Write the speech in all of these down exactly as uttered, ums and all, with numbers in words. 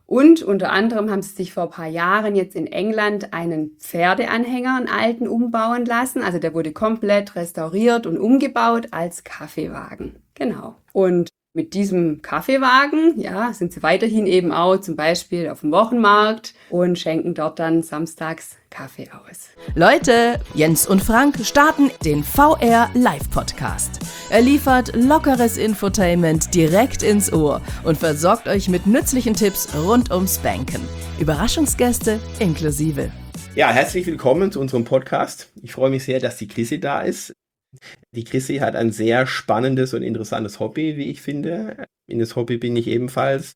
Und unter anderem haben sie sich vor ein paar Jahren jetzt in England einen Pferdeanhänger, einen alten, umbauen lassen. Also der wurde komplett restauriert und umgebaut als Kaffeewagen. Genau. Und mit diesem Kaffeewagen, ja, sind sie weiterhin eben auch zum Beispiel auf dem Wochenmarkt und schenken dort dann samstags Kaffee aus. Leute, Jens und Frank starten den V R Live Podcast. Er liefert lockeres Infotainment direkt ins Ohr und versorgt euch mit nützlichen Tipps rund ums Banken. Überraschungsgäste inklusive. Ja, herzlich willkommen zu unserem Podcast. Ich freue mich sehr, dass die Chrissy da ist. Die Chrissy hat ein sehr spannendes und interessantes Hobby, wie ich finde. In das Hobby bin ich ebenfalls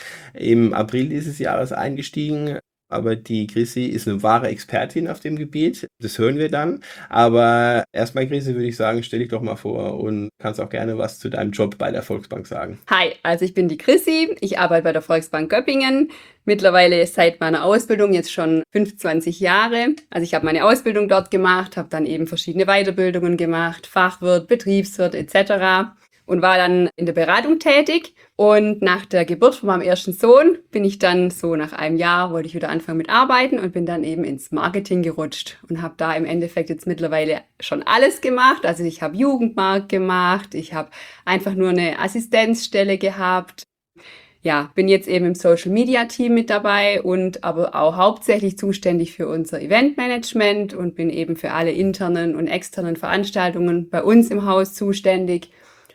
im April dieses Jahres eingestiegen. Aber die Chrissy ist eine wahre Expertin auf dem Gebiet. Das hören wir dann. Aber erstmal, Chrissy, würde ich sagen, stell dich doch mal vor und kannst auch gerne was zu deinem Job bei der Volksbank sagen. Hi, also ich bin die Chrissy. Ich arbeite bei der Volksbank Göppingen. Mittlerweile seit meiner Ausbildung jetzt schon fünfundzwanzig Jahre. Also ich habe meine Ausbildung dort gemacht, habe dann eben verschiedene Weiterbildungen gemacht, Fachwirt, Betriebswirt et cetera und war dann in der Beratung tätig. Und nach der Geburt von meinem ersten Sohn bin ich dann so nach einem Jahr, wollte ich wieder anfangen mit Arbeiten und bin dann eben ins Marketing gerutscht und habe da im Endeffekt jetzt mittlerweile schon alles gemacht. Also ich habe Jugendmarkt gemacht, ich habe einfach nur eine Assistenzstelle gehabt. Ja, bin jetzt eben im Social-Media-Team mit dabei und aber auch hauptsächlich zuständig für unser Eventmanagement und bin eben für alle internen und externen Veranstaltungen bei uns im Haus zuständig.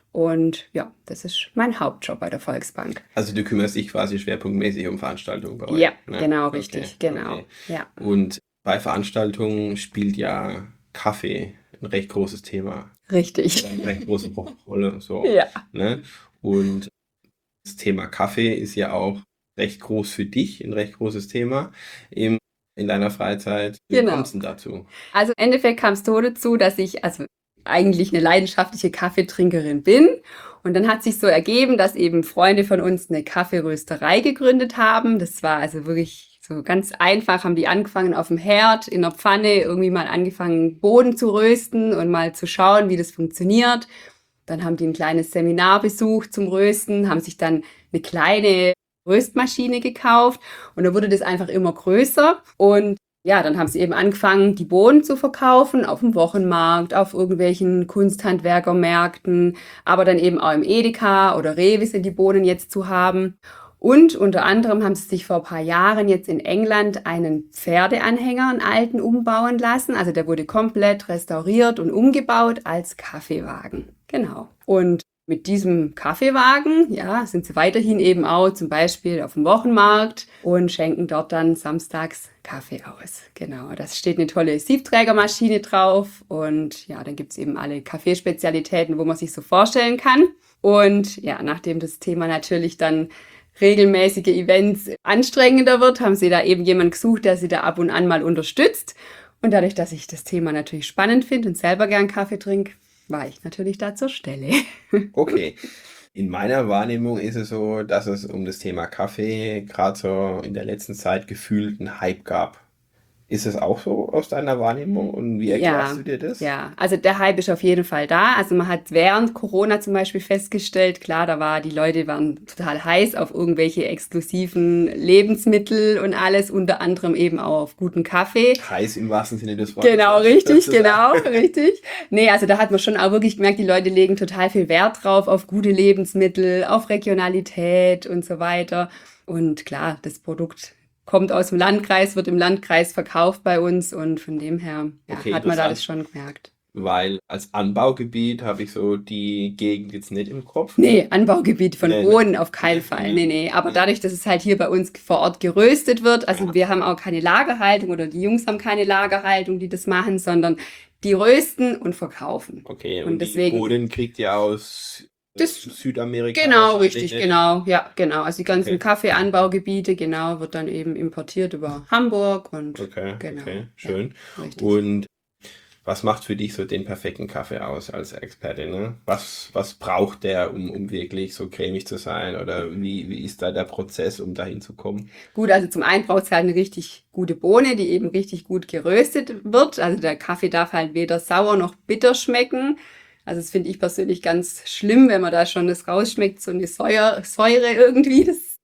Und ja, das ist mein Hauptjob bei der Volksbank. Also du kümmerst dich quasi schwerpunktmäßig um Veranstaltungen bei euch? Ja, ne? genau, richtig, Okay, genau. okay. Ja. Und bei Veranstaltungen spielt ja Kaffee ein recht großes Thema. Richtig. Eine recht große Rolle. So, Ja. ne? Und das Thema Kaffee ist ja auch recht groß für dich, ein recht großes Thema im, in deiner Freizeit. Wie Genau. kommst du denn dazu? Also im Endeffekt kam es so dazu, dass ich also eigentlich eine leidenschaftliche Kaffeetrinkerin bin. Und dann hat sich so ergeben, dass eben Freunde von uns eine Kaffeerösterei gegründet haben. Das war also wirklich so ganz einfach, haben die angefangen auf dem Herd, in der Pfanne, irgendwie mal angefangen, Bohnen zu rösten und mal zu schauen, wie das funktioniert. Dann haben die ein kleines Seminar besucht zum Rösten, haben sich dann eine kleine Röstmaschine gekauft und dann wurde das einfach immer größer. Und ja, dann haben sie eben angefangen, die Bohnen zu verkaufen auf dem Wochenmarkt, auf irgendwelchen Kunsthandwerkermärkten, aber dann eben auch im Edeka oder Rewe sind die Bohnen jetzt zu haben. Und unter anderem haben sie sich vor ein paar Jahren jetzt in England einen Pferdeanhänger, einen alten, umbauen lassen. Also der wurde komplett restauriert und umgebaut als Kaffeewagen. Genau. Und mit diesem Kaffeewagen, ja, sind sie weiterhin eben auch zum Beispiel auf dem Wochenmarkt und schenken dort dann samstags Kaffee aus. Genau, da steht eine tolle Siebträgermaschine drauf und ja, dann gibt's eben alle Kaffeespezialitäten, wo man sich so vorstellen kann. Und ja, nachdem das Thema natürlich dann regelmäßige Events anstrengender wird, haben sie da eben jemanden gesucht, der sie da ab und an mal unterstützt. Und dadurch, dass ich das Thema natürlich spannend finde und selber gern Kaffee trinke, war ich natürlich da zur Stelle. Okay. In meiner Wahrnehmung ist es so, dass es um das Thema Kaffee gerade so in der letzten Zeit gefühlt einen Hype gab. Ist es auch so aus deiner Wahrnehmung und wie erklärst Ja, du dir das? ja, also der Hype ist auf jeden Fall da. Also man hat während Corona zum Beispiel festgestellt, klar, da war, die Leute waren total heiß auf irgendwelche exklusiven Lebensmittel und alles, unter anderem eben auch auf guten Kaffee. Heiß im wahrsten Sinne des Wortes. Genau, richtig, genau, richtig. Nee, also da hat man schon auch wirklich gemerkt, die Leute legen total viel Wert drauf, auf gute Lebensmittel, auf Regionalität und so weiter. Und klar, das Produkt kommt aus dem Landkreis, wird im Landkreis verkauft bei uns und von dem her ja, Okay, hat man da interessant. das schon gemerkt. Weil als Anbaugebiet habe ich so die Gegend jetzt nicht im Kopf. Nee, Anbaugebiet von Nee, nee. Bohnen auf keinen Fall. Nee, nee. Aber dadurch, dass es halt hier bei uns vor Ort geröstet wird, also wir haben auch keine Lagerhaltung oder die Jungs haben keine Lagerhaltung, die das machen, sondern die rösten und verkaufen. Okay, Und und, deswegen- die Bohnen kriegt ihr aus Das- Südamerika? Genau, wahrscheinlich richtig, nicht? genau. Ja, genau. Also die ganzen Okay. Kaffeeanbaugebiete, genau, wird dann eben importiert über Hamburg und Okay, Genau, okay, schön. ja, richtig. Und was macht für dich so den perfekten Kaffee aus als Expertin? Ne? Was, was braucht der, um, um wirklich so cremig zu sein? Oder wie, wie ist da der Prozess, um dahin zu kommen? Gut, also zum einen braucht es halt eine richtig gute Bohne, die eben richtig gut geröstet wird. Also der Kaffee darf halt weder sauer noch bitter schmecken. Also das finde ich persönlich ganz schlimm, wenn man da schon das rausschmeckt, so eine Säure, Säure irgendwie. Das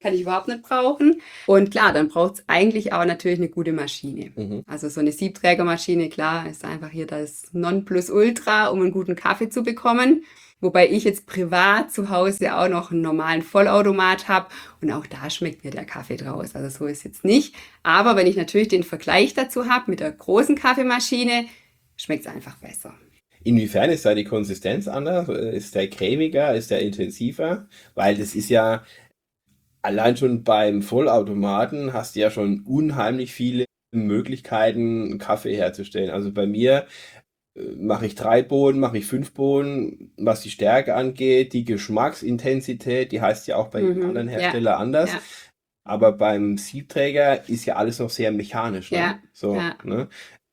kann ich überhaupt nicht brauchen. Und klar, dann braucht es eigentlich auch natürlich eine gute Maschine. Mhm. Also so eine Siebträgermaschine, klar, ist einfach hier das Nonplusultra, um einen guten Kaffee zu bekommen. Wobei ich jetzt privat zu Hause auch noch einen normalen Vollautomat habe und auch da schmeckt mir der Kaffee draus. Also so ist jetzt nicht. Aber wenn ich natürlich den Vergleich dazu habe mit der großen Kaffeemaschine, schmeckt es einfach besser. Inwiefern ist da die Konsistenz anders? Ist der cremiger? Ist der intensiver? Weil das ist ja, allein schon beim Vollautomaten hast du ja schon unheimlich viele Möglichkeiten, Kaffee herzustellen. Also bei mir mache ich drei Bohnen, mache ich fünf Bohnen, was die Stärke angeht, die Geschmacksintensität, die heißt ja auch bei jedem Mhm, anderen ja, Hersteller anders. ja. Aber beim Siebträger ist ja alles noch sehr mechanisch. Ne? Ja, So, ja. ne?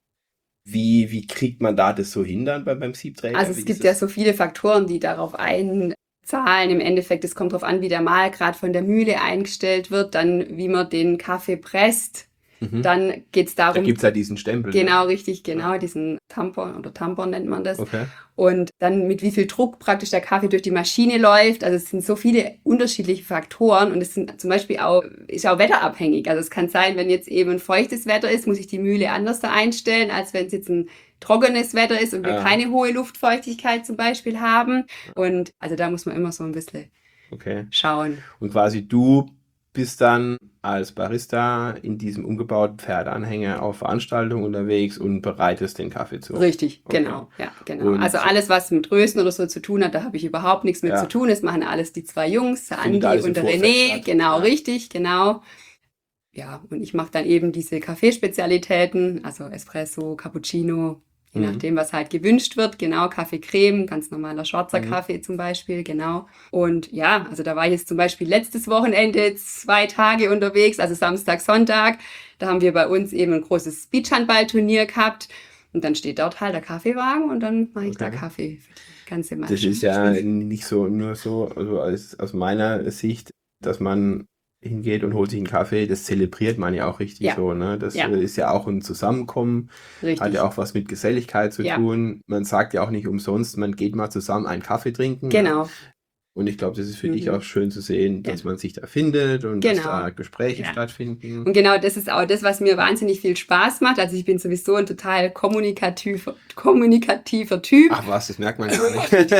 Wie, wie kriegt man da das so hin dann bei, beim Siebträger? Also Wie es gibt ist ja das? so viele Faktoren, die darauf einzahlen. Im Endeffekt, es kommt darauf an, wie der Mahlgrad von der Mühle eingestellt wird, dann wie man den Kaffee presst. Mhm. Dann geht es Da darum, gibt es ja diesen Stempel. genau, Ne? richtig, genau, diesen Tampon oder Tampon nennt man das. Okay. Und dann mit wie viel Druck praktisch der Kaffee durch die Maschine läuft. Also es sind so viele unterschiedliche Faktoren und es sind zum Beispiel auch, ist auch wetterabhängig. Also es kann sein, wenn jetzt eben ein feuchtes Wetter ist, muss ich die Mühle anders da einstellen, als wenn es jetzt ein trockenes Wetter ist und wir Ja. keine hohe Luftfeuchtigkeit zum Beispiel haben. Und also da muss man immer so ein bisschen Okay. schauen. Und quasi du bist dann als Barista in diesem umgebauten Pferdeanhänger auf Veranstaltungen unterwegs und bereitest den Kaffee zu. Richtig, Okay. genau, ja, genau. Und Also alles, was mit Rösten oder so zu tun hat, da habe ich überhaupt nichts mit Ja. zu tun. Das machen alles die zwei Jungs, der Findet Andi alles im und der Vorfeld René. statt. Genau, Ja. richtig, genau. Ja, und ich mache dann eben diese Kaffeespezialitäten, also Espresso, Cappuccino, je Mhm. nachdem, was halt gewünscht wird. Genau, Kaffee-Creme, ganz normaler schwarzer Mhm. Kaffee zum Beispiel, genau. Und ja, also da war ich jetzt zum Beispiel letztes Wochenende zwei Tage unterwegs, also Samstag, Sonntag. Da haben wir bei uns eben ein großes Beachhandballturnier gehabt. Und dann steht dort halt der Kaffeewagen und dann mache ich da Okay. Kaffee für die ganze Das Mannschaft. ist ja nicht so nur so, also als, aus meiner Sicht, dass man hingeht und holt sich einen Kaffee, das zelebriert man ja auch richtig Ja. so, ne? Das Ja. äh, ist ja auch ein Zusammenkommen, Richtig. hat ja auch was mit Geselligkeit zu Ja. tun. Man sagt ja auch nicht umsonst, man geht mal zusammen einen Kaffee trinken. Genau. Und ich glaube, das ist für Mhm. dich auch schön zu sehen, dass Ja. man sich da findet und dass Genau. da Gespräche Ja. stattfinden. Und genau das ist auch das, was mir wahnsinnig viel Spaß macht. Also ich bin sowieso ein total kommunikativer, kommunikativer Typ Ach was, das merkt man gar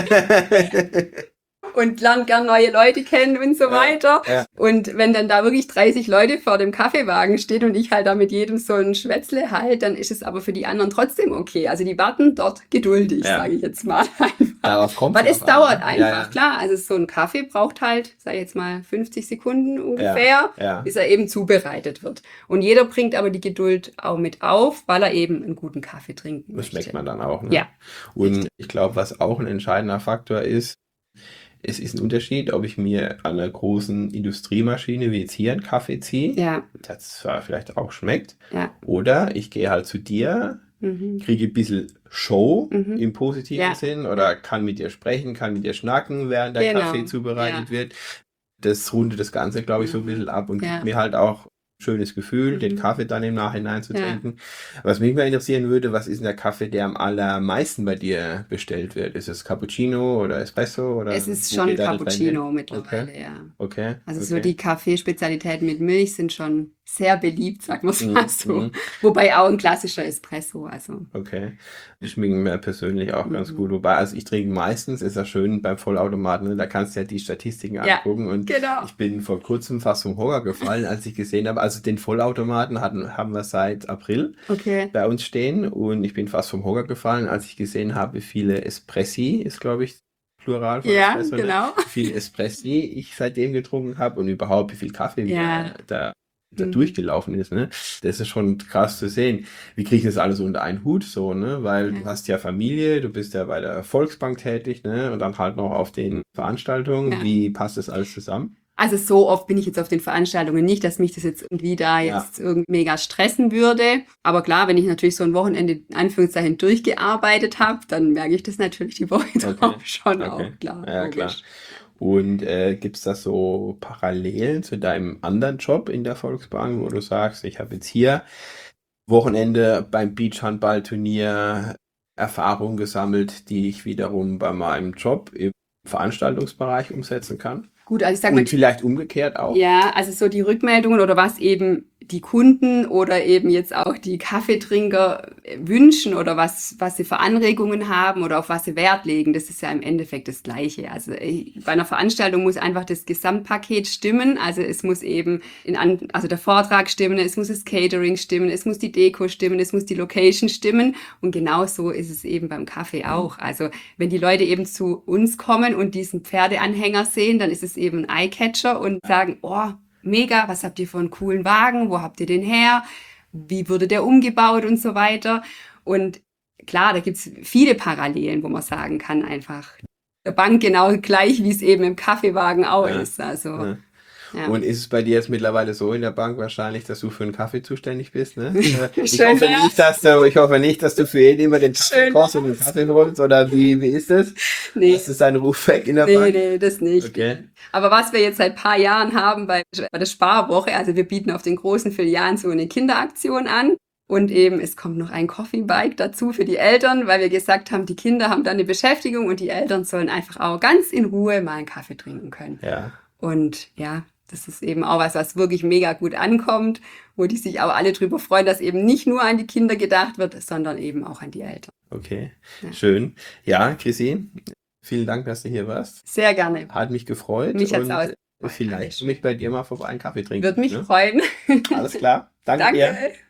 nicht. und lerne gern neue Leute kennen und so Ja, weiter. ja. Und wenn dann da wirklich dreißig Leute vor dem Kaffeewagen stehen und ich halt da mit jedem so ein Schwätzle halt, dann ist es aber für die anderen trotzdem okay. Also die warten dort geduldig, Ja. sage ich jetzt mal einfach. Darauf kommt Weil es drauf an, dauert ne? einfach, Ja, ja. klar. Also so ein Kaffee braucht halt, sag ich jetzt mal, fünfzig Sekunden ungefähr, Ja, ja. bis er eben zubereitet wird. Und jeder bringt aber die Geduld auch mit auf, weil er eben einen guten Kaffee trinken Das möchte. schmeckt man dann auch. Ne? Ja. Und ich glaube, was auch ein entscheidender Faktor ist, es ist ein Unterschied, ob ich mir an einer großen Industriemaschine wie jetzt hier einen Kaffee ziehe, Ja, das zwar vielleicht auch schmeckt, ja. oder ich gehe halt zu dir, Mhm. kriege ein bisschen Show Mhm. im positiven Ja. Sinn oder kann mit dir sprechen, kann mit dir schnacken, während der Genau. Kaffee zubereitet Ja. wird. Das rundet das Ganze, glaube ich, so ein Mhm. bisschen ab und Ja. gibt mir halt auch ein schönes Gefühl, Mhm. den Kaffee dann im Nachhinein zu trinken. Was mich mal interessieren würde, was ist denn der Kaffee, der am allermeisten bei dir bestellt wird? Ist es Cappuccino oder Espresso? Oder Es ist wo schon geht da der Trend Cappuccino hin? mittlerweile, ja. Okay. Also okay. so die Kaffeespezialitäten mit Milch sind schon sehr beliebt, sagen wir es Mhm, mal so. mhm. Wobei auch ein klassischer Espresso, also. Okay. Die schmecken mir persönlich auch ganz Mhm. gut. Wobei, also ich trinke meistens, ist ja schön beim Vollautomaten, ne? Da kannst du ja die Statistiken Ja, angucken. Und genau. ich bin vor kurzem fast vom Hocker gefallen, als ich gesehen habe, also den Vollautomaten hatten, haben wir seit April Okay. bei uns stehen und ich bin fast vom Hocker gefallen, als ich gesehen habe, wie viele Espressi, ist glaube ich Plural von Ja, Espresso, ne? genau. Wie viele Espressi ich seitdem getrunken habe und überhaupt wie viel Kaffee Ja. da da Mhm. durchgelaufen ist, ne? Das ist schon krass zu sehen. Wie kriege ich das alles unter einen Hut so, ne? Weil Ja. du hast ja Familie, du bist ja bei der Volksbank tätig, ne? Und dann halt noch auf den Veranstaltungen. Ja. Wie passt das alles zusammen? Also so oft bin ich jetzt auf den Veranstaltungen nicht, dass mich das jetzt irgendwie da Ja. jetzt irgendwie mega stressen würde. Aber klar, wenn ich natürlich so ein Wochenende in Anführungszeichen durchgearbeitet habe, dann merke ich das natürlich die Woche Okay. drauf schon Okay. auch, klar. Ja, logisch. klar. Und äh, gibt es da so Parallelen zu deinem anderen Job in der Volksbank, wo du sagst, ich habe jetzt hier Wochenende beim Beachhandballturnier Erfahrungen gesammelt, die ich wiederum bei meinem Job im Veranstaltungsbereich umsetzen kann? Gut, also ich sag mal, Und vielleicht umgekehrt auch. ja, also so die Rückmeldungen oder was eben die Kunden oder eben jetzt auch die Kaffeetrinker wünschen oder was, was sie für Anregungen haben oder auf was sie Wert legen, das ist ja im Endeffekt das Gleiche. Also bei einer Veranstaltung muss einfach das Gesamtpaket stimmen. Also es muss eben in an, also der Vortrag stimmen, es muss das Catering stimmen, es muss die Deko stimmen, es muss die Location stimmen. Und genau so ist es eben beim Kaffee auch. Also wenn die Leute eben zu uns kommen und diesen Pferdeanhänger sehen, dann ist es eben ein Eyecatcher und sagen, oh, mega, was habt ihr für einen coolen Wagen, wo habt ihr den her, wie wurde der umgebaut und so weiter. Und klar, da gibt's viele Parallelen, wo man sagen kann, einfach der Bank genau gleich, wie es eben im Kaffeewagen auch Ja. ist. Also, Ja. ja. Und ist es bei dir jetzt mittlerweile so in der Bank wahrscheinlich, dass du für einen Kaffee zuständig bist? Ne? Ich, Schön hoffe wär's. nicht, dass du, ich hoffe nicht, dass du für jeden immer den Kaffee Schön kochst und den Kaffee holst, oder wie, wie ist das? Nee. Ist das dein Ruf weg in der Nee, Bank? nee, das nicht. Okay. Aber was wir jetzt seit paar Jahren haben bei, bei der Sparwoche, also wir bieten auf den großen Filialen so eine Kinderaktion an. Und eben, es kommt noch ein Coffee Bike dazu für die Eltern, weil wir gesagt haben, die Kinder haben da eine Beschäftigung und die Eltern sollen einfach auch ganz in Ruhe mal einen Kaffee trinken können. Ja. Und ja, das ist eben auch was, was wirklich mega gut ankommt, wo die sich auch alle drüber freuen, dass eben nicht nur an die Kinder gedacht wird, sondern eben auch an die Eltern. Okay. Ja. Schön. Ja, Chrissy, vielen Dank, dass du hier warst. Sehr gerne. Hat mich gefreut. Mich hat's und auch vielleicht mich bei dir mal vorbei einen Kaffee trinken. Würde mich ne? freuen. Alles klar. Danke, Danke. dir.